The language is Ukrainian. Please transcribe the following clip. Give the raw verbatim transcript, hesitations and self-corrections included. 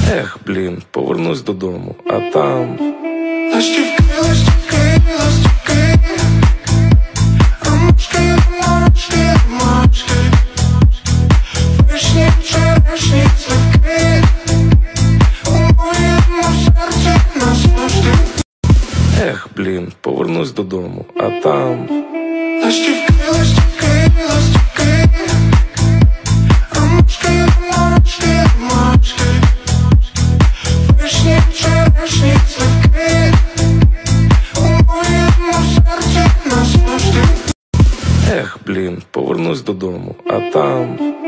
Ех, блін, повернусь додому, а там ластівки, ластівки, ластівки, ромашки, ромашки, ромашки, вишні, черешні, сливки, у моєму серці назавжди. Ех, блін, повернусь додому, а там Ластівки, ластівки, ластівки, ромашки, ромашки, ромашки, вишні, черешні, сливки, у моєму серці назавжди. Ех, блін, повернусь додому, а там